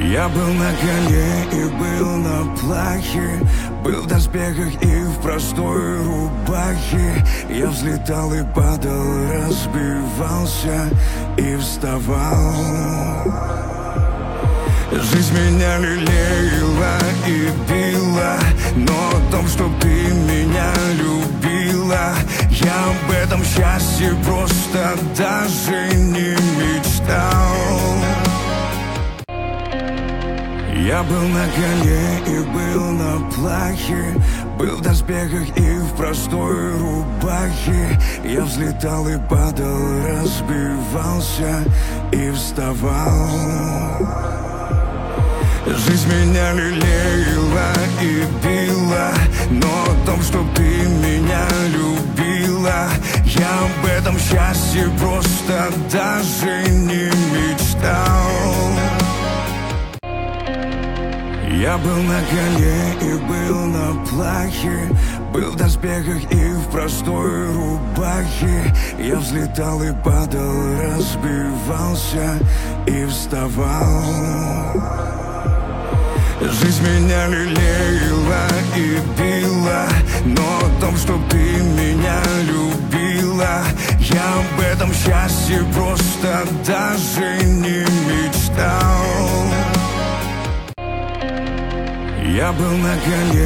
Я был на коне и был на плахе, был в доспехах и в простой рубахе. Я взлетал и падал, разбивался и вставал. Жизнь меня лелеяла и била, но о том, что ты меня любила, я об этом счастье просто даже не мечтал. Я был на коне и был на плахе, был в доспехах и в простой рубахе. Я взлетал и падал, разбивался и вставал. Жизнь меня лелеяла и била, но о том, что ты меня любила, я об этом счастье просто даже не мечтал. Я был на коне и был на плахе, был в доспехах и в простой рубахе. Я взлетал и падал, разбивался и вставал. Жизнь меня лелеяла и била, но о том, что ты меня любила, я об этом счастье просто даже не мечтал. Я был на коне